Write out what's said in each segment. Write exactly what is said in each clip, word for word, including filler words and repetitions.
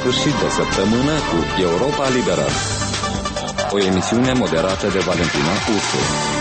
sfârșit de săptămână cu Europa Liberă, o emisiune moderată de Valentina Ursu.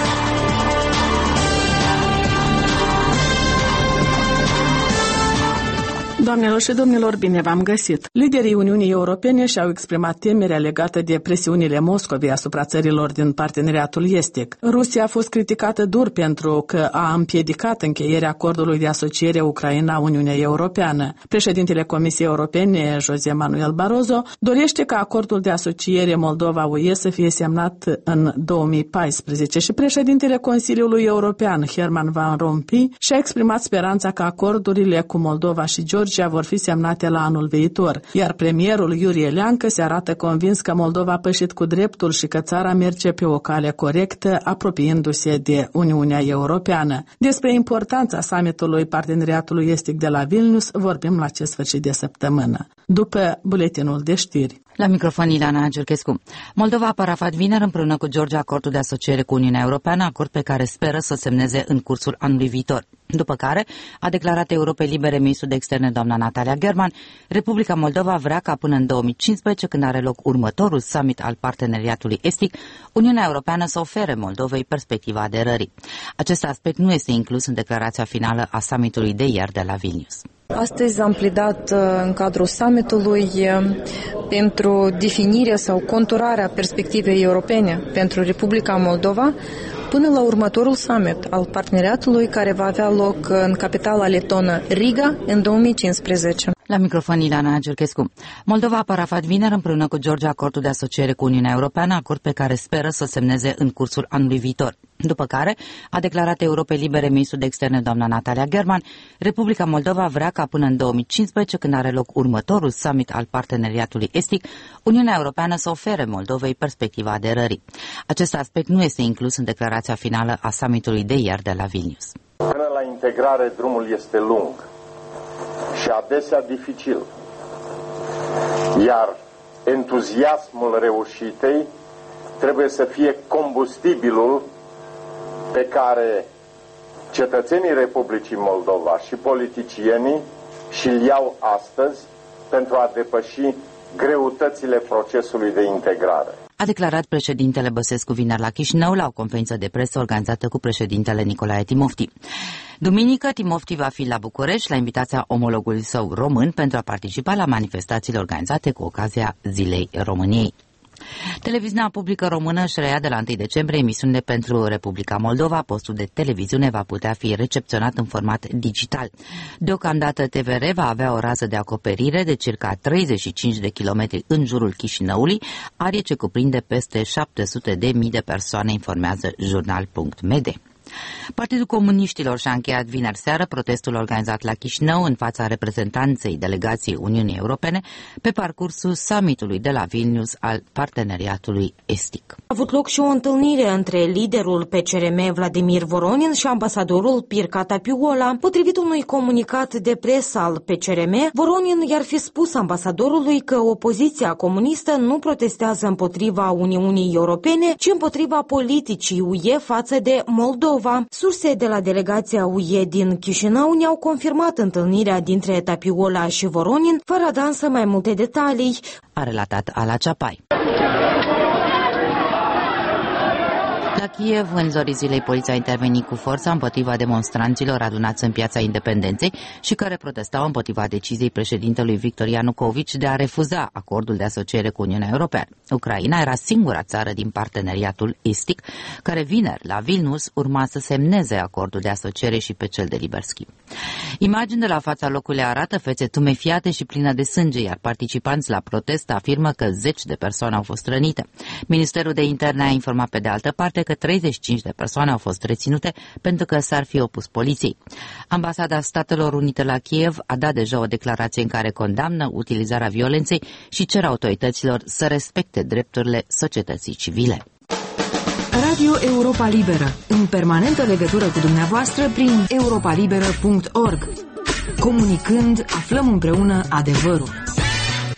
Doamnelor și domnilor, bine v-am găsit! Liderii Uniunii Europene și-au exprimat temerea legată de presiunile Moscovei asupra țărilor din parteneriatul estic. Rusia a fost criticată dur pentru că a împiedicat încheierea acordului de asociere Ucraina-Uniunea Europeană. Președintele Comisiei Europene, José Manuel Barroso, dorește ca acordul de asociere Moldova-U E să fie semnat în două mii paisprezece și președintele Consiliului European, Herman Van Rompuy, și-a exprimat speranța că acordurile cu Moldova și Georgia vor fi semnate la anul viitor, iar premierul Iurie Leancă se arată convins că Moldova a pășit cu dreptul și că țara merge pe o cale corectă, apropiindu-se de Uniunea Europeană. Despre importanța summitului Parteneriatului Estic de la Vilnius vorbim la acest sfârșit de săptămână, după buletinul de știri. La microfon Ilana Giurchescu. Moldova a parafat vineri împreună cu Georgia acordul de asociere cu Uniunea Europeană, acord pe care speră să semneze în cursul anului viitor. După care, a declarat Europei Libere ministrul de externe doamna Natalia German, Republica Moldova vrea ca până în două mii cincisprezece, când are loc următorul summit al Parteneriatului Estic, Uniunea Europeană să ofere Moldovei perspectiva aderării. Acest aspect nu este inclus în declarația finală a summitului de ieri de la Vilnius. Astăzi am pledat în cadrul summitului pentru definirea sau conturarea perspectivei europene pentru Republica Moldova până la următorul summit al parteneriatului care va avea loc în capitala letonă Riga în două mii cincisprezece. La microfon Ilana Giurchescu. Moldova a parafat vineri împreună cu Georgia acordul de asociere cu Uniunea Europeană, acord pe care speră să semneze în cursul anului viitor. După care, a declarat Europei Libere ministrul de externe doamna Natalia German, Republica Moldova vrea ca până în două mii cincisprezece, când are loc următorul summit al Parteneriatului Estic, Uniunea Europeană să ofere Moldovei perspectiva aderării. Acest aspect nu este inclus în declarația finală a summitului de ieri de la Vilnius. Până la integrare drumul este lung și adesea dificil, iar entuziasmul reușitei trebuie să fie combustibilul pe care cetățenii Republicii Moldova și politicienii și-l iau astăzi pentru a depăși greutățile procesului de integrare. A declarat președintele Băsescu vineri la Chișinău la o conferință de presă organizată cu președintele Nicolae Timofti. Duminică, Timofti va fi la București la invitația omologului său român pentru a participa la manifestațiile organizate cu ocazia Zilei României. Televiziunea publică română își reia de la întâi decembrie emisiunile pentru Republica Moldova. Postul de televiziune va putea fi recepționat în format digital. Deocamdată T V R va avea o rază de acoperire de circa treizeci și cinci de kilometri în jurul Chișinăului, arie ce cuprinde peste șapte sute de mii de persoane, informează jurnal punct m d. Partidul Comuniștilor și-a încheiat vineri seară protestul organizat la Chișinău în fața reprezentanței delegației Uniunii Europene pe parcursul summitului de la Vilnius al Parteneriatului Estic. A avut loc și o întâlnire între liderul P C R M Vladimir Voronin și ambasadorul Pirca Tapiola. Potrivit unui comunicat de presă al P C R M, Voronin i-ar fi spus ambasadorului că opoziția comunistă nu protestează împotriva Uniunii Europene, ci împotriva politicii U E față de Moldova. Surse de la delegația U E din Chișinău ne-au confirmat întâlnirea dintre Tapiola și Voronin, fără a da însă mai multe detalii, a relatat Ala Ceapai. La Kiev, în zorii zilei, poliția a intervenit cu forța împotriva demonstranților adunați în Piața Independenței și care protestau împotriva deciziei președintelui Victor Ianukovici de a refuza acordul de asociere cu Uniunea Europeană. Ucraina era singura țară din Parteneriatul Estic care vineri la Vilnius urma să semneze acordul de asociere și pe cel de liber schimb. Imagini de la fața locului arată fețe tumefiate și pline de sânge, iar participanți la protest afirmă că zeci de persoane au fost rănite. Ministerul de Interne a informat pe de altă parte că treizeci și cinci de persoane au fost reținute pentru că s-ar fi opus poliției. Ambasada Statelor Unite la Kiev a dat deja o declarație în care condamnă utilizarea violenței și cer autorităților să respecte drepturile societății civile. Radio Europa Liberă, în permanentă legătură cu dumneavoastră prin europa liberă punct org. Comunicând, aflăm împreună adevărul.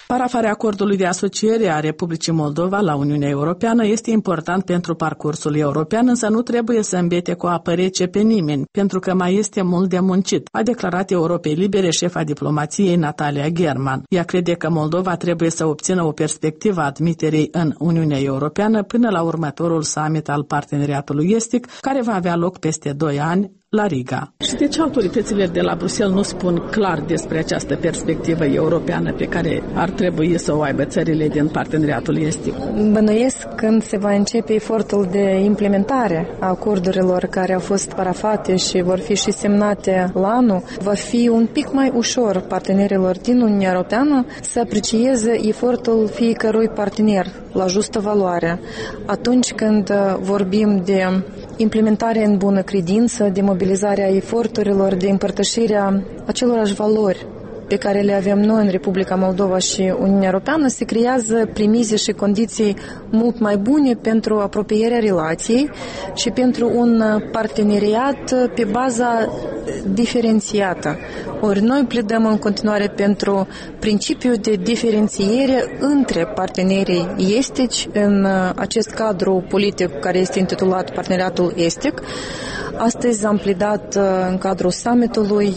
Parafarea acordului de asociere a Republicii Moldova la Uniunea Europeană este important pentru parcursul european, însă nu trebuie să îmbete cu apă rece pe nimeni, pentru că mai este mult de muncit, a declarat Europei Libere șefa diplomației Natalia German. Ea crede că Moldova trebuie să obțină o perspectivă a admiterii în Uniunea Europeană până la următorul summit al Parteneriatului Estic, care va avea loc peste doi ani la Riga. Și de ce autoritățile de la Bruxelles nu spun clar despre această perspectivă europeană pe care ar trebui să o aibă țările din Parteneriatul Estic? Bănuiesc când se va începe efortul de implementare a acordurilor care au fost parafate și vor fi și semnate la anul, va fi un pic mai ușor partenerilor din Uniunea Europeană să aprecieze efortul fiecărui partener la justă valoare. Atunci când vorbim de implementare în bună credință, de mobilizarea eforturilor, de împărtășirea acelorași valori pe care le avem noi în Republica Moldova și Uniunea Europeană, se creează premize și condiții mult mai bune pentru apropierea relației și pentru un parteneriat pe baza diferențiată. Ori noi pledăm în continuare pentru principiul de diferențiere între partenerii estici în acest cadru politic care este intitulat Parteneriatul Estic. Astăzi am pledat în cadrul summitului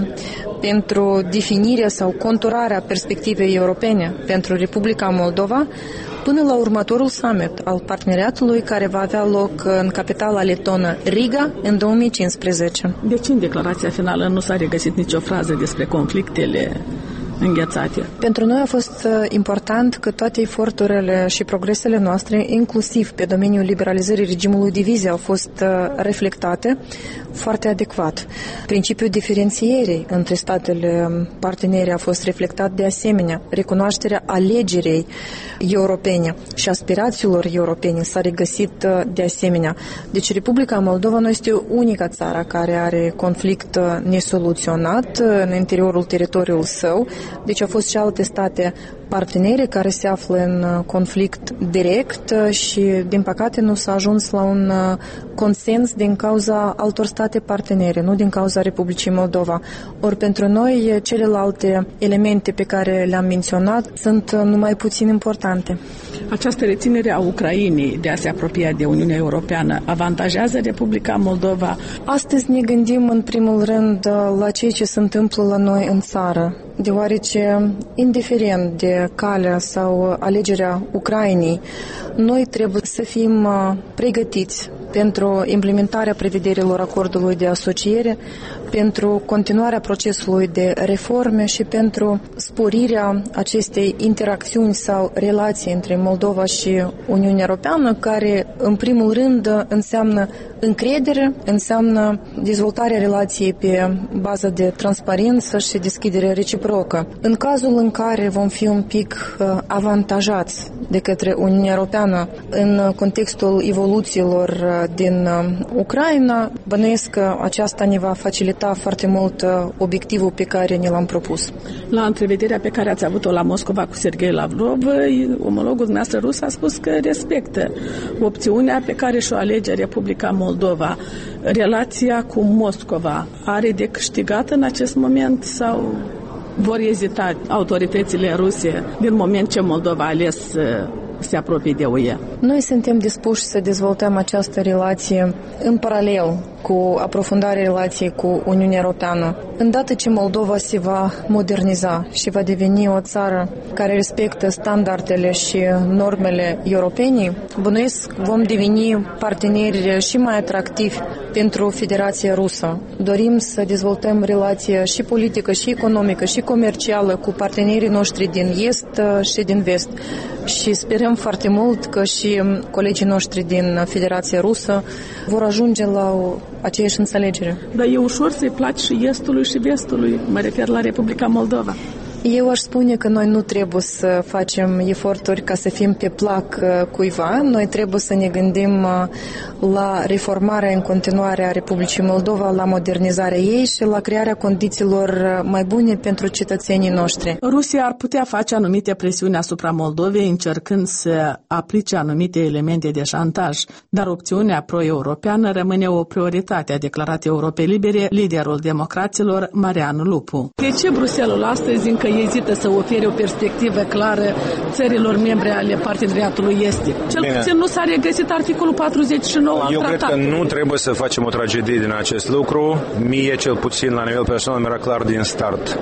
pentru definirea sau conturarea perspectivei europene pentru Republica Moldova până la următorul summit al parteneriatului care va avea loc în capitala letonă Riga în două mii cincisprezece. De ce în declarația finală nu s-a regăsit nicio frază despre conflictele înghețate? Pentru noi a fost important că toate eforturile și progresele noastre, inclusiv pe domeniul liberalizării regimului de vize, au fost reflectate foarte adecvat. Principiul diferențierii între statele partenere a fost reflectat de asemenea. Recunoașterea alegerii europene și aspirațiilor europene s-a regăsit de asemenea. Deci Republica Moldova nu este unica țară care are conflict nesoluționat în interiorul teritoriului său. Deci au fost și alte state partenere care se află în conflict direct și, din păcate, nu s-a ajuns la un consens din cauza altor state partenere, nu din cauza Republicii Moldova. Ori pentru noi, celelalte elemente pe care le-am menționat sunt numai puțin importante. Această reținere a Ucrainei de a se apropia de Uniunea Europeană avantajează Republica Moldova? Astăzi ne gândim în primul rând la ceea ce se întâmplă la noi în țară, deoarece, indiferent de calea sau alegerea Ucrainei, noi trebuie să fim pregătiți pentru implementarea prevederilor acordului de asociere, pentru continuarea procesului de reforme și pentru sporirea acestei interacțiuni sau relații între Moldova și Uniunea Europeană, care în primul rând înseamnă încredere, înseamnă dezvoltarea relației pe bază de transparență și deschidere reciprocă. În cazul în care vom fi un pic avantajați de către Uniunea Europeană în contextul evoluțiilor din Ucraina, bănuiesc că aceasta ne va facilita foarte mult obiectivul pe care ne l-am propus. La întrevederea pe care ați avut-o la Moscova cu Sergei Lavrov, omologul dumneavoastră rus a spus că respectă opțiunea pe care și-o alege Republica Moldova. Relația cu Moscova are de câștigat în acest moment sau vor ezita autoritățile ruse din moment ce Moldova a ales se apropie de U E? Noi suntem dispuși să dezvoltăm această relație în paralel cu aprofundarea relației cu Uniunea Europeană. Îndată ce Moldova se va moderniza și va deveni o țară care respectă standardele și normele europene, bănuiesc vom deveni parteneri și mai atractivi pentru Federația Rusă. Dorim să dezvoltăm relație și politică, și economică, și comercială cu partenerii noștri din Est și din Vest. Și sperăm foarte mult că și colegii noștri din Federația Rusă vor ajunge la o aceeași înțelegere. Dar e ușor să-i placi și Estului și Vestului, mă refer la Republica Moldova. Eu aș spune că noi nu trebuie să facem eforturi ca să fim pe plac cuiva. Noi trebuie să ne gândim la reformarea în continuare a Republicii Moldova, la modernizarea ei și la crearea condițiilor mai bune pentru cetățenii noștri. Rusia ar putea face anumite presiuni asupra Moldovei încercând să aplice anumite elemente de șantaj, dar opțiunea pro-europeană rămâne o prioritate, a declarat Europei Libere liderul democraților Marian Lupu. De ce Bruxelles astăzi încă ezită să ofere o perspectivă clară țărilor membre ale parteneriatului estic. Cel Bine. puțin nu s-a regăsit articolul patruzeci și nouă al Eu tratatului. cred că nu trebuie să facem o tragedie din acest lucru. Mie, cel puțin, la nivel personal, mi-era clar din start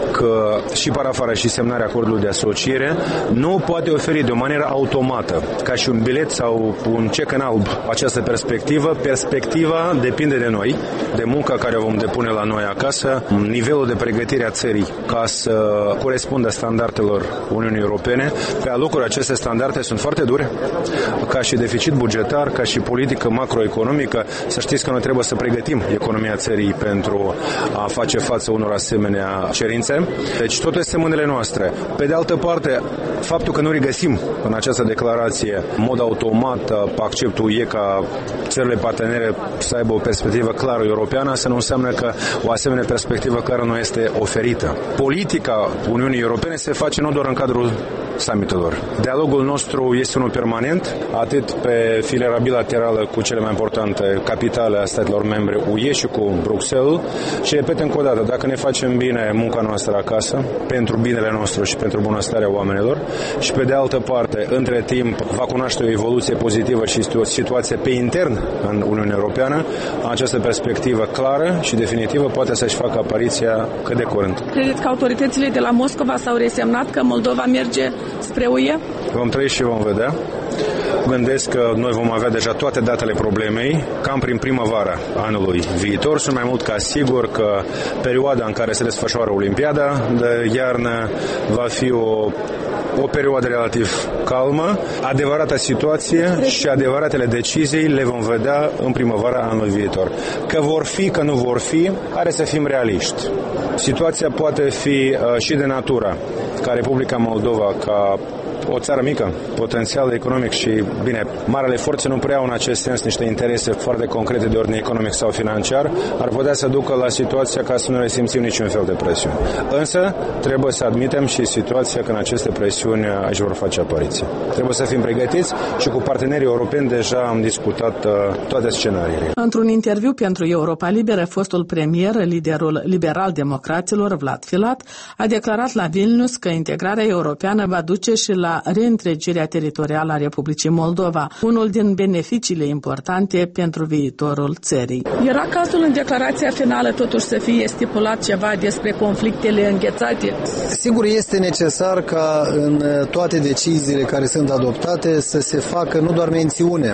că și parafarea și semnarea acordului de asociere nu poate oferi de o manieră automată, ca și un bilet sau un cec în alb, această perspectivă. Perspectiva depinde de noi, de munca care o vom depune la noi acasă, nivelul de pregătire a țării ca să corespundă standardelor Uniunii Europene. Pe alocuri aceste standarde sunt foarte dure, ca și deficit bugetar, ca și politică macroeconomică. Să știți că noi trebuie să pregătim economia țării pentru a face față unor asemenea cerințe. Deci totul este în mâinile noastre. Pe de altă parte, faptul că nu regăsim în această declarație în mod automat acceptul U E ca țările partenere să aibă o perspectivă clară europeană, asta nu înseamnă că o asemenea perspectivă clară nu este oferită. Politica Uniunii Europene se face nu doar în cadrul summitelor. Dialogul nostru este unul permanent, atât pe filiera bilaterală cu cele mai importante capitale a statelor membre U E și cu Bruxelles. Și repet încă o dată, dacă ne facem bine munca noastră acasă, pentru binele nostru și pentru bunăstarea oamenilor, și pe de altă parte, între timp, va cunoaște o evoluție pozitivă și o situație pe intern în Uniunea Europeană, această perspectivă clară și definitivă poate să-și facă apariția cât de curând. Credeți că autoritățile de la Moscova s-au resemnat că Moldova merge spre U E? Vom trăi și vom vedea. Gândesc că noi vom avea deja toate datele problemei, cam prin primăvara anului viitor. Sunt mai mult ca sigur că perioada în care se desfășoară Olimpiada de iarnă va fi o, o perioadă relativ calmă. Adevărata situație și adevăratele decizii le vom vedea în primăvara anului viitor. Că vor fi, că nu vor fi, are să fim realiști. Situația poate fi uh, și de natură, ca Republica Moldova, ca o țară mică, potențial economic și, bine, marele forțe nu prea au în acest sens niște interese foarte concrete de ordine economic sau financiar, ar putea să ducă la situația ca să nu resimțim niciun fel de presiune. Însă, trebuie să admitem și situația când aceste presiuni își vor face apariție. Trebuie să fim pregătiți și cu partenerii europeni deja am discutat uh, toate scenariile. Într-un interviu pentru Europa Liberă, fostul premier, liderul liberal-democraților, Vlad Filat, a declarat la Vilnius că integrarea europeană va duce și la reîntregirea teritorială a Republicii Moldova, unul din beneficiile importante pentru viitorul țării. Era cazul în declarația finală totuși să fie stipulat ceva despre conflictele înghețate? Sigur, este necesar ca în toate deciziile care sunt adoptate să se facă nu doar mențiune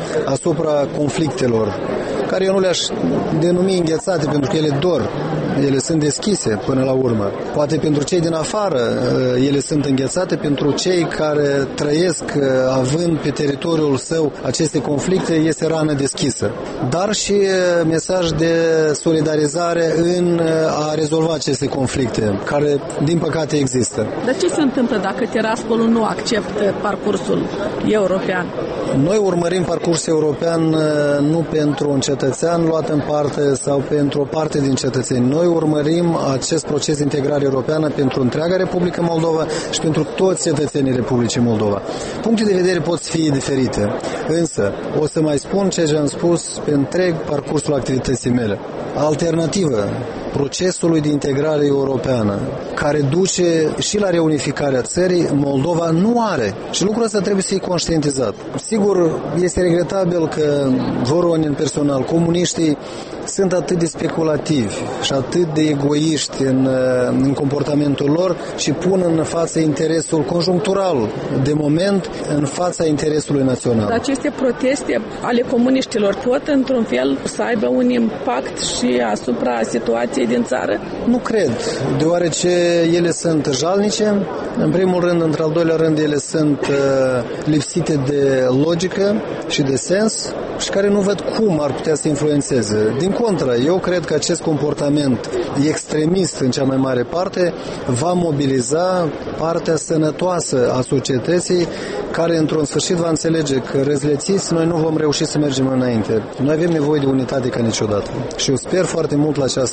asupra conflictelor, care eu nu le-aș denumi înghețate pentru că ele dor, ele sunt deschise până la urmă. Poate pentru cei din afară ele sunt înghețate, pentru cei care trăiesc având pe teritoriul său aceste conflicte este rană deschisă. Dar și mesaj de solidarizare în a rezolva aceste conflicte, care din păcate există. Dar ce se întâmplă dacă Tiraspolul nu acceptă parcursul european? Noi urmărim parcursul european nu pentru un cetățean luat în parte sau pentru o parte din cetățeni. Noi urmărim acest proces de integrare europeană pentru întreaga Republică Moldova și pentru toți cetățenii Republicii Moldova. Punctele de vedere pot fi diferite, însă o să mai spun ce am spus pe întreg parcursul activității mele. Alternativă procesului de integrare europeană, care duce și la reunificarea țării, Moldova nu are. Și lucrul ăsta trebuie să fie conștientizat. Sigur, este regretabil că Voronin personal, comuniștii, sunt atât de speculativi și atât de egoiști în, în comportamentul lor și pun în fața interesul conjunctural de moment în fața interesului național. Aceste proteste ale comuniștilor pot într-un fel să aibă un impact și asupra situației din țară? Nu cred, deoarece ele sunt jalnice, în primul rând, într-al doilea rând, ele sunt uh, lipsite de logică și de sens și care nu văd cum ar putea să influențeze. Din contră, eu cred că acest comportament extremist în cea mai mare parte va mobiliza partea sănătoasă a societății, care într-un sfârșit va înțelege că răzlețiți noi nu vom reuși să mergem înainte. Noi avem nevoie de unitate ca niciodată și eu sper foarte mult la această unitate.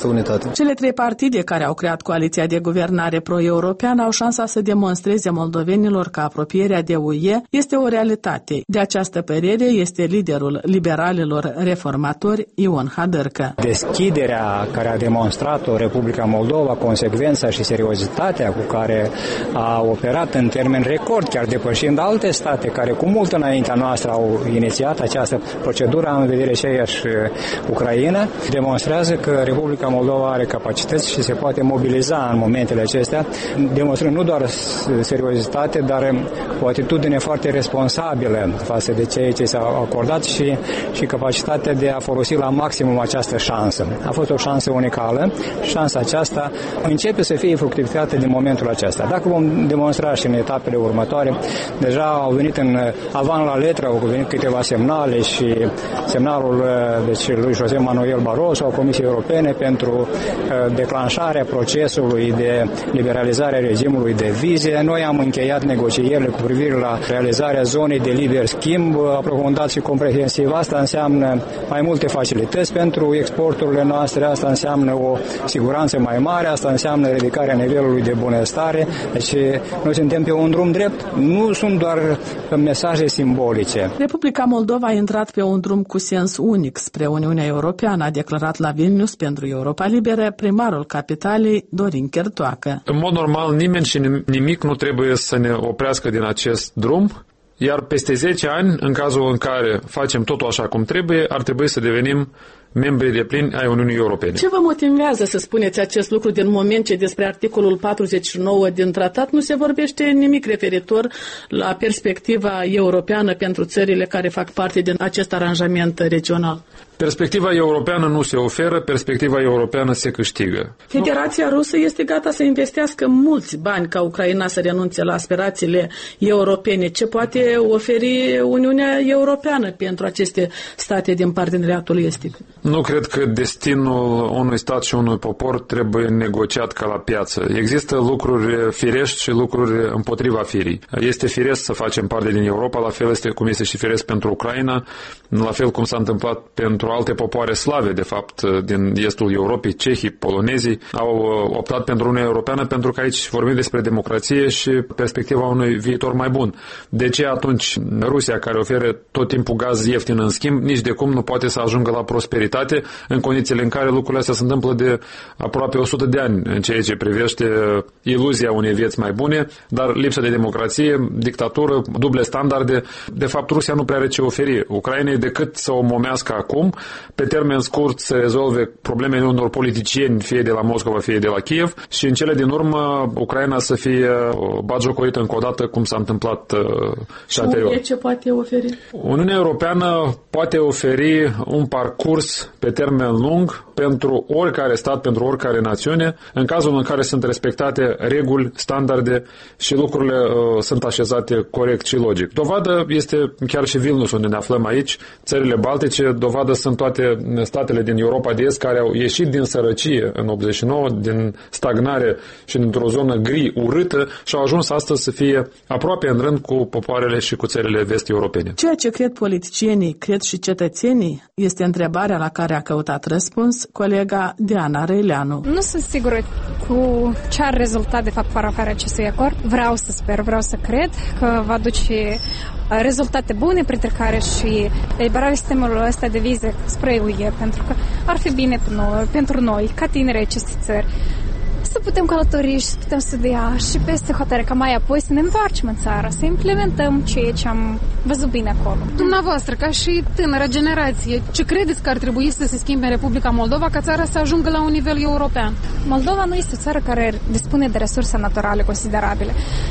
acord. Cele trei partide care au creat coaliția de guvernare pro-europeană au șansa să demonstreze moldovenilor că apropierea de U E este o realitate. De această părere este liderul liberalilor reformatori Ion Hadărcă. Deschiderea care a demonstrat-o Republica Moldova, consecvența și seriozitatea cu care a operat în termen record, chiar depășind alte state care cu mult înaintea noastră au inițiat această procedură, am în vedere și aici Ucraina, demonstrează că Republica Moldova are capacități și se poate mobiliza în momentele acestea, demonstrând nu doar seriozitate, dar o atitudine foarte responsabilă față de ceea ce s-a acordat și, și capacitatea de a folosi la maximum această șansă. A fost o șansă unicală. Șansa aceasta începe să fie fructificată din momentul acesta. Dacă vom demonstra și în etapele următoare, deja au venit în avan la letră, au venit câteva semnale și semnalul deci, lui José Manuel Barroso, a Comisiei Europene, pentru declanșarea procesului de liberalizare a regimului de vize. Noi am încheiat negocierile cu privire la realizarea zonei de liber schimb, aprofundat și comprehensiv. Asta înseamnă mai multe facilități pentru exporturile noastre, asta înseamnă o siguranță mai mare, asta înseamnă ridicarea nivelului de bunăstare. Deci noi suntem pe un drum drept, nu sunt doar mesaje simbolice. Republica Moldova a intrat pe un drum cu sens unic spre Uniunea Europeană, a declarat la Vilnius pentru Europa Liberă primarul capitalei Dorin Chertoacă. În mod normal, nimeni și nimic nu trebuie să ne oprească din acest drum, iar peste zece ani, în cazul în care facem totul așa cum trebuie, ar trebui să devenim membri deplini ai Uniunii Europene. Ce vă motivează să spuneți acest lucru din moment ce despre articolul patruzeci și nouă din tratat nu se vorbește nimic referitor la perspectiva europeană pentru țările care fac parte din acest aranjament regional? Perspectiva europeană nu se oferă, perspectiva europeană se câștigă. Federația Rusă este gata să investească mulți bani ca Ucraina să renunțe la aspirațiile europene. Ce poate oferi Uniunea Europeană pentru aceste state din parteneriatul estic? Nu cred că destinul unui stat și unui popor trebuie negociat ca la piață. Există lucruri firești și lucruri împotriva firii. Este firesc să facem parte din Europa, la fel este cum este și firesc pentru Ucraina, la fel cum s-a întâmplat pentru alte popoare slave, de fapt, din estul Europei, cehii, polonezii, au optat pentru Uniunea Europeană pentru că aici vorbim despre democrație și perspectiva unui viitor mai bun. De ce atunci Rusia, care oferă tot timpul gaz ieftin în schimb, nici de cum nu poate să ajungă la prosperitate în condițiile în care lucrurile astea se întâmplă de aproape o sută de ani în ceea ce privește iluzia unei vieți mai bune, dar lipsa de democrație, dictatură, duble standarde. De fapt, Rusia nu prea are ce oferi Ucrainei decât să o momească acum, pe termen scurt să rezolve problemele unor politicieni, fie de la Moscova, fie de la Kiev, și în cele din urmă Ucraina să fie batjocorită încă o dată, cum s-a întâmplat uh, și anterior. Și ce poate oferi? Uniunea Europeană poate oferi un parcurs pe termen lung pentru oricare stat, pentru oricare națiune, în cazul în care sunt respectate reguli, standarde și lucrurile uh, sunt așezate corect și logic. Dovadă este chiar și Vilnius, unde ne aflăm aici, țările baltice, dovadă sunt toate statele din Europa de Est care au ieșit din sărăcie în optzeci și nouă, din stagnare și dintr-o zonă gri, urâtă, și au ajuns astăzi să fie aproape în rând cu popoarele și cu țările vest-europene. Ceea ce cred politicienii, cred și cetățenii, este întrebarea la care a căutat răspuns colega Diana Răileanu. Nu sunt sigură cu ce ar rezulta de fapt parafarea acestui acord. Vreau să sper, vreau să cred că va duce rezultate bune, printre care și eliberarea sistemului ăsta de vize spre U E, pentru că ar fi bine pentru noi, ca tineri acestei țări, să putem călători și să putem studia și peste hotare ca mai apoi să ne întoarcem în țară, să implementăm ceea ce am văzut bine acolo. Dumneavoastră, ca și tânără generație, ce credeți că ar trebui să se schimbe în Republica Moldova ca țara să ajungă la un nivel european? Moldova nu este o țară care dispune de resurse naturale considerabile.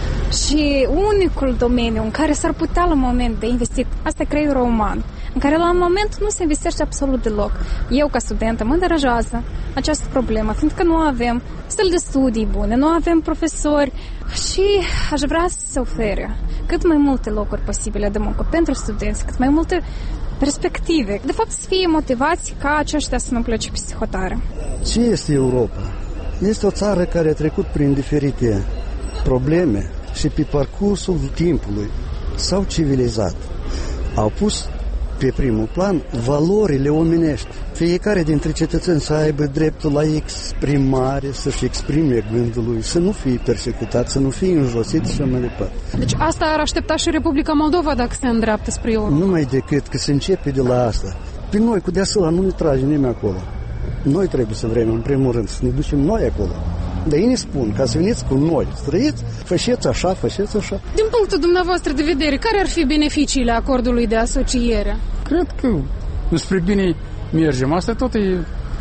Și unicul domeniu în care s-ar putea la un moment de investit, asta e creierul uman, în care la un moment nu se investește absolut deloc. Eu, ca studentă, mă deranjează această problemă, fiindcă nu avem stări de studii bune, nu avem profesori și aș vrea să se ofere cât mai multe locuri posibile de muncă pentru studenți, cât mai multe perspective. De fapt, să fie motivați ca aceștia să nu plece peste hotare. Ce este Europa? Este o țară care a trecut prin diferite probleme și pe parcursul timpului s-au civilizat. Au pus pe primul plan valorile omenești, fiecare dintre cetățeni să aibă dreptul la exprimare, să-și exprime gândul lui, să nu fie persecutat, să nu fie înjosit și așa mai departe. Deci asta ar aștepta și Republica Moldova dacă se îndreaptă spre Europa? Numai decât că se începe de la asta. Pe noi cu deasupra nu ne trage nimeni acolo. Noi trebuie să vrem, în primul rând, să ne ducem noi acolo. Dar ei ne spun, ca să veniți cu noi, să trăiți, făceți așa, făceți așa. Din punctul dumneavoastră de vedere, care ar fi beneficiile acordului de asociere? Cred că spre bine mergem. Asta tot e,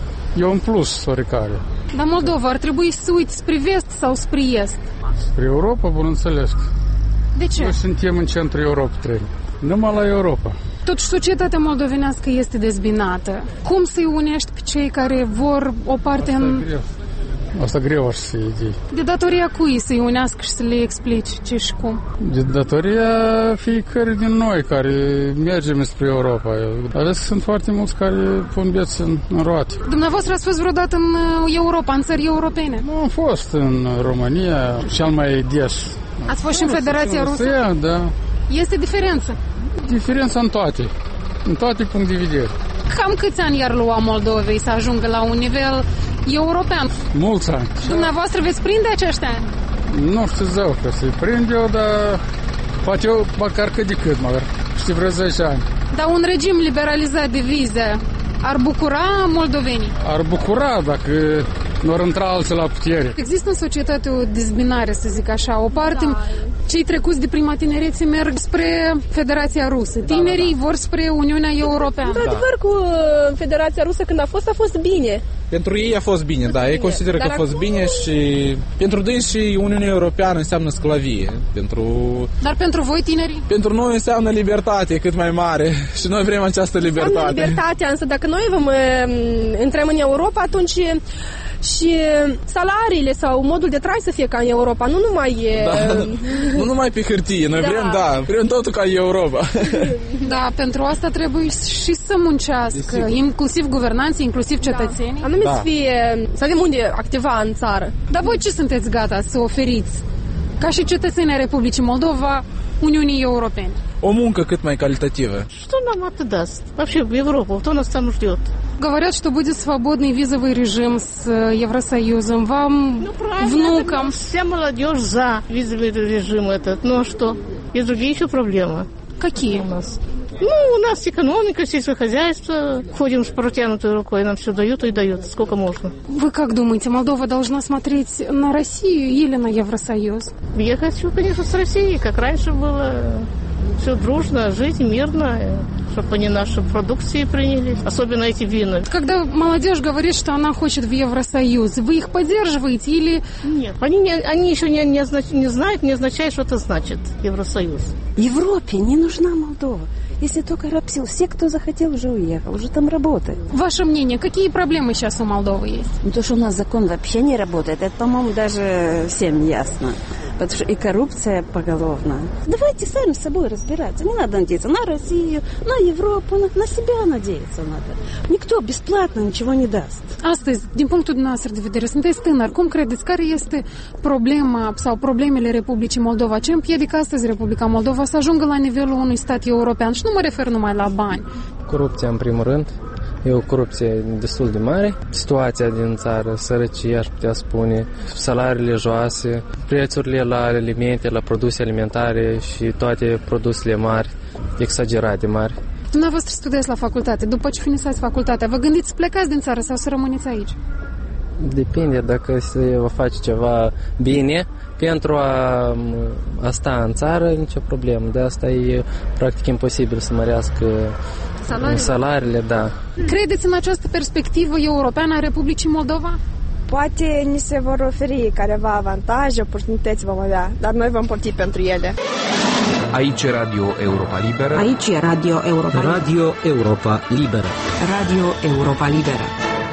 e un plus oricare. Dar Moldova ar trebui să uite spre vest sau spre est? Spre Europa, bun înțeles. De ce? Noi suntem în centrul Europei. Numai la Europa. Totuși, societatea moldovenească este dezbinată. Cum să-i unești pe cei care vor o parte Asta în... Greu. Asta greu aș să idei. De datoria cui să-i unească și să le explici ce și cum? De datoria fiecare din noi care mergem spre Europa. Ales sunt foarte mulți care pun beți în, în roate. Dumneavoastră ați fost vreodată în Europa, în țări europene? Nu, am fost în România, cel mai des. Ați fost și în Federația Rusă? Da. Este diferență? Diferența în toate. În toate punct de vedere. Cam câți ani i-ar lua Moldovei să ajungă la un nivel european? Mulți ani. Dumneavoastră veți prinde acești ani? Nu știu zău că să-i prind eu, dar poate eu măcar cât de cât, măcar știu vreo zece ani. Dar un regim liberalizat de vize ar bucura moldovenii? Ar bucura dacă nu ar intra alții la putere. Există în societate o dezbinare, să zic așa. O parte, da. Cei trecuți de prima tinerețe merg spre Federația Rusă. Tinerii da, da, da. vor spre Uniunea Europeană. Într-adevăr, cu Federația Rusă, când a fost, a fost bine. Pentru ei a fost bine, da. Ei consideră Dar că a fost acum... bine și pentru dâns și Uniunea Europeană înseamnă sclavie. Pentru... Dar pentru voi, tinerii? Pentru noi înseamnă libertate cât mai mare și noi vrem această libertate. Înseamnă libertatea, însă dacă noi vom intrăm în Europa, atunci și salariile sau modul de trai să fie ca în Europa, nu numai e... Da, nu numai pe hârtie, noi da. vrem, da, vrem totul ca în Europa. Da, pentru asta trebuie și să muncească, inclusiv guvernanții, inclusiv cetățenii. Da. Anume da. să fie, să avem unde activa în țară. Dar voi ce sunteți gata să oferiți, ca și cetățenii Republicii Moldova, Uniunii Europene? O muncă cât mai квалитативная. Что нам это даст? Вообще в Европу, кто нас там ждет? Говорят, что будет свободный визовый режим с Евросоюзом. Вам, ну, внукам... Вся молодежь за визовый режим этот. Ну а что? Есть другие еще проблемы. Какие? У нас. Ну, у нас экономика, сельское хозяйство. Ходим с протянутой рукой, нам все дают и дают, сколько можно. Вы как думаете, Молдова должна смотреть на Россию или на Евросоюз? Я хочу, конечно, с Россией, как раньше было. Все дружно, жить мирно, чтобы они наши продукции приняли, особенно эти вина. Когда молодежь говорит, что она хочет в Евросоюз, вы их поддерживаете или... Нет, они, не, они еще не, не, не знают, не означает, что это значит Евросоюз. Европе не нужна Молдова. Если только рабсил, все, кто захотел, уже уехал, уже там работает. Ваше мнение, какие проблемы сейчас у Молдовы есть? Ну, то, что у нас закон вообще не работает, это, по-моему, даже всем ясно. Потому что и коррупция поголовна. Давайте сами с собой разбираться. Не надо надеяться на Россию, на Европу, на, на себя надеяться надо. Никто бесплатно niciего не даст. Astăzi, din punctul dumneavoastră de vedere, sunteți tânăr, cum credeți, care este problema sau problemele Republicii Moldova? Ce împiedică astăzi Republica Moldova să ajungă la nivelul unui stat european? Și nu mă refer numai la bani. Corupția, în primul rând. E o corupție destul de mare. Situația din țară, sărăcie, aș putea spune, salariile joase, prețurile la alimente, la produse alimentare și toate produsele mari, exagerate mari. Dumneavoastră studiați la facultate. După ce finisați facultatea, vă gândiți să plecați din țară sau să rămâneți aici? Depinde dacă se va face ceva bine. Pentru a, a sta în țară, nicio problemă. De asta e practic imposibil să mărească salariile, salariile da. Credeți în această perspectivă europeană a Republicii Moldova? Poate ni se vor oferi careva avantaje, oportunități vom avea, dar noi vom plăti pentru ele. Aici e Radio Europa Liberă. Aici e Radio Europa Liberă. Radio Europa Liberă. Radio Europa Liberă.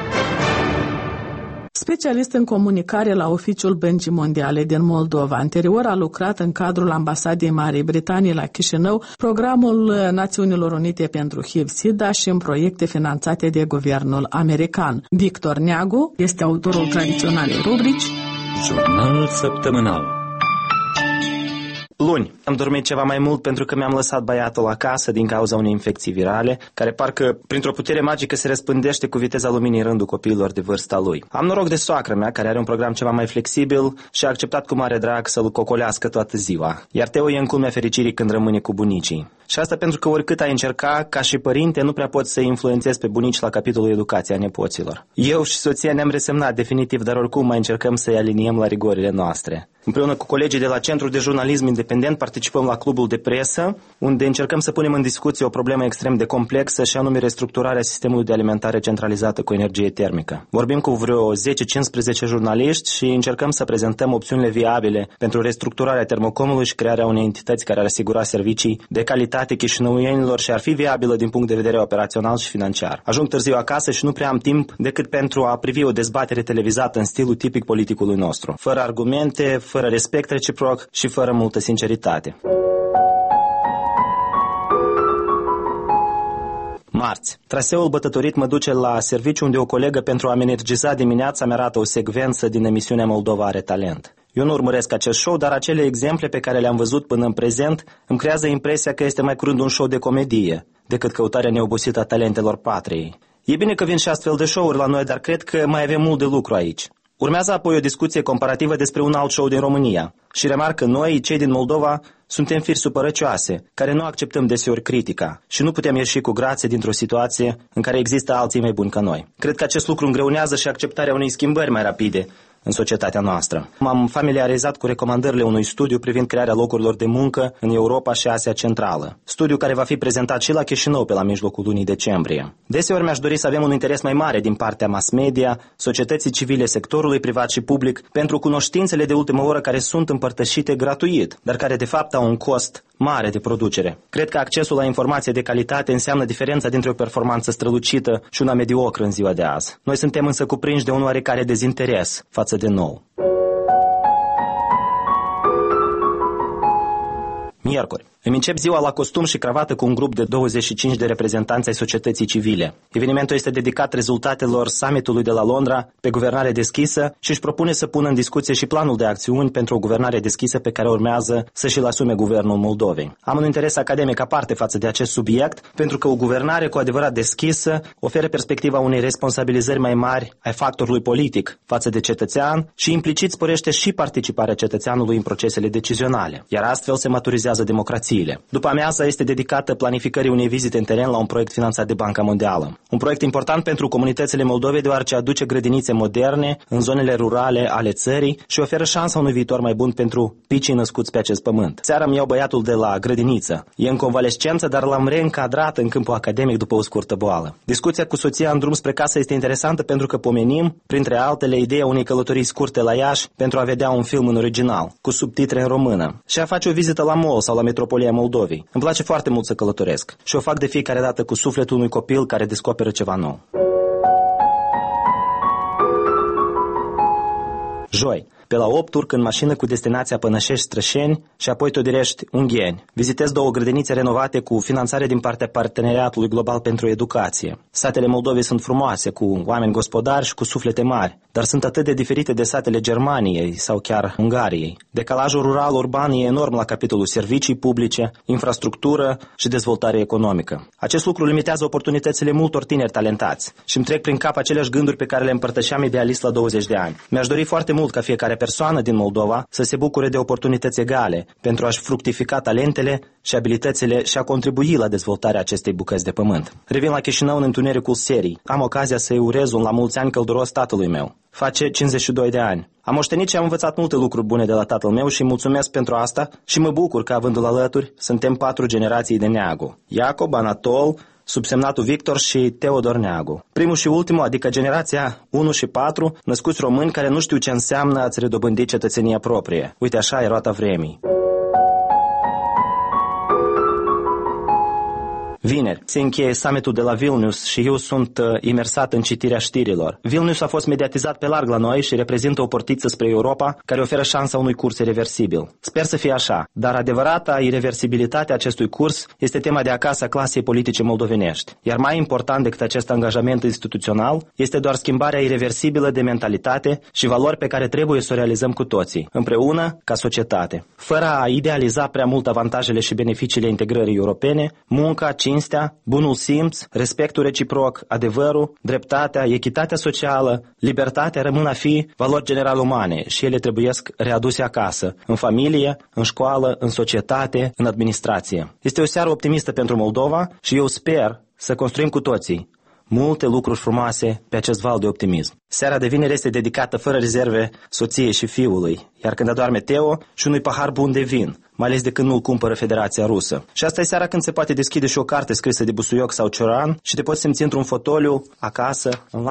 Specialist în comunicare la Oficiul Băncii Mondiale din Moldova. Anterior a lucrat în cadrul Ambasadei Marii Britanii la Chișinău, Programul Națiunilor Unite pentru H I V-SIDA și în proiecte finanțate de guvernul american. Victor Neagu este autorul tradiționalei rubrici Jurnalul săptămânal. Luni, am dormit ceva mai mult pentru că mi-am lăsat băiatul acasă din cauza unei infecții virale, care parcă printr-o putere magică se răspândește cu viteza luminii în rândul copiilor de vârsta lui. Am noroc de soacră mea, care are un program ceva mai flexibil și a acceptat cu mare drag să-l cocolească toată ziua. Iar Teo e în culmea fericirii când rămâne cu bunicii. Și asta pentru că oricât ai încerca, ca și părinte, nu prea poți să influențezi pe bunici la capitolul educația nepoților. Eu și soția ne-am resemnat definitiv, dar oricum mai încercăm să-i aliniem la rigorile noastre. Împreună cu colegii de la Centrul de Jurnalism Independent participăm la Clubul de Presă, unde încercăm să punem în discuție o problemă extrem de complexă și anume restructurarea sistemului de alimentare centralizată cu energie termică. Vorbim cu vreo zece cincisprezece jurnaliști și încercăm să prezentăm opțiunile viabile pentru restructurarea termocomului și crearea unei entități care ar asigura servicii de calitate chișinăuienilor și ar fi viabilă din punct de vedere operațional și financiar. Ajung târziu acasă și nu prea am timp decât pentru a privi o dezbatere televizată în stilul tipic politicului nostru, fără argumente, fără respect reciproc și fără multă sinceritate. Marți. Traseul bătătorit mă duce la serviciu, unde o colegă, pentru a-mi energiza dimineața, mi-arată o secvență din emisiunea Moldova Are Talent. Eu nu urmăresc acest show, dar acele exemple pe care le-am văzut până în prezent îmi creează impresia că este mai curând un show de comedie decât căutarea neobosită a talentelor patriei. E bine că vin și astfel de show-uri la noi, dar cred că mai avem mult de lucru aici. Urmează apoi o discuție comparativă despre un alt show din România și remarc că noi, cei din Moldova, suntem firi supărăcioase, care nu acceptăm deseori critica și nu putem ieși cu grație dintr-o situație în care există alții mai buni ca noi. Cred că acest lucru îngreunează și acceptarea unei schimbări mai rapide în societatea noastră. M-am familiarizat cu recomandările unui studiu privind crearea locurilor de muncă în Europa și Asia Centrală. Studiu care va fi prezentat și la Chișinău pe la mijlocul lunii decembrie. Deseori mi-aș dori să avem un interes mai mare din partea mass media, societății civile, sectorului privat și public pentru cunoștințele de ultimă oră care sunt împărtășite gratuit, dar care de fapt au un cost mare de producere. Cred că accesul la informație de calitate înseamnă diferența dintre o performanță strălucită și una mediocră în ziua de azi. Noi suntem însă cuprinși de un oarecare dezinteres față de nou. Miercuri. Îmi încep ziua la costum și cravată cu un grup de douăzeci și cinci de reprezentanți ai societății civile. Evenimentul este dedicat rezultatelor summitului de la Londra pe guvernare deschisă și își propune să pună în discuție și planul de acțiuni pentru o guvernare deschisă pe care urmează să și-l asume guvernul Moldovei. Am un interes academic aparte față de acest subiect, pentru că o guvernare cu adevărat deschisă oferă perspectiva unei responsabilizări mai mari ai factorului politic față de cetățean și implicit sporește și participarea cetățeanului în procesele decizionale, iar astfel se maturizează democrația. După amiaza este dedicată planificării unei vizite în teren la un proiect finanțat de Banca Mondială. Un proiect important pentru comunitățile Moldovei, deoarece aduce grădinițe moderne în zonele rurale ale țării și oferă șansa unui viitor mai bun pentru picii născuți pe acest pământ. Seara îmi iau băiatul de la grădiniță. E în convalescență, dar l-am reîncadrat în câmpul academic după o scurtă boală. Discuția cu soția în drum spre casă este interesantă pentru că pomenim, printre altele, ideea unei călătorii scurte la Iași pentru a vedea un film în original, cu subtitre în română, și a face o vizită la mall sau la metropolia Moldovei. Îmi place foarte mult să călătoresc și o fac de fiecare dată cu sufletul unui copil care descoperă ceva nou. Joi. Pe la opt urc în mașină cu destinația Pănășești-Strășeni și apoi Todirești-Ungheni. Vizitez două grădinițe renovate cu finanțare din partea Parteneriatului Global pentru Educație. Satele Moldovei sunt frumoase, cu oameni gospodari și cu suflete mari, dar sunt atât de diferite de satele Germaniei sau chiar Ungariei. Decalajul rural-urban e enorm la capitolul servicii publice, infrastructură și dezvoltare economică. Acest lucru limitează oportunitățile multor tineri talentați și îmi trec prin cap aceleași gânduri pe care le împărtășeam idealist la douăzeci de ani. Mi-aș dori foarte mult ca fiecare persoană din Moldova să se bucure de oportunități egale pentru a-și fructifica talentele și abilitățile și a contribui la dezvoltarea acestei bucăți de pământ. Revin la Chișinău în întunericul serii. Am ocazia să-i urez un la mulți ani călduros tatălui meu. Face cincizeci și doi de ani. Am moștenit și am învățat multe lucruri bune de la tatăl meu și îi mulțumesc pentru asta și mă bucur că, avându-l alături, suntem patru generații de Neagu. Iacob, Anatol, subsemnatul Victor și Teodor Neagu. Primul și ultimul, adică generația unu și patru, născuți români care nu știu ce înseamnă a-ți redobândi cetățenia proprie. Uite, așa e roata vremii. Vineri se încheie summitul de la Vilnius și eu sunt uh, imersat în citirea știrilor. Vilnius a fost mediatizat pe larg la noi și reprezintă o portiță spre Europa care oferă șansa unui curs irreversibil. Sper să fie așa, dar adevărata irreversibilitate a acestui curs este tema de acasă a clasei politice moldovenești. Iar mai important decât acest angajament instituțional este doar schimbarea irreversibilă de mentalitate și valori pe care trebuie să o realizăm cu toții, împreună, ca societate. Fără a idealiza prea mult avantajele și beneficiile integrării europene, munca, cinstea, bunul simț, respectul reciproc, adevărul, dreptatea, echitatea socială, libertatea rămân a fi valori general umane și ele trebuiesc readuse acasă, în familie, în școală, în societate, în administrație. Este o seară optimistă pentru Moldova și eu sper să construim cu toții multe lucruri frumoase pe acest val de optimism. Seara de vineri este dedicată fără rezerve soției și fiului, iar când adorme Teo și unui pahar bun de vin, mai ales de când nu-l cumpără Federația Rusă. Și asta e seara când se poate deschide și o carte scrisă de Busuioc sau Cioran și te poți simți într-un fotoliu acasă, în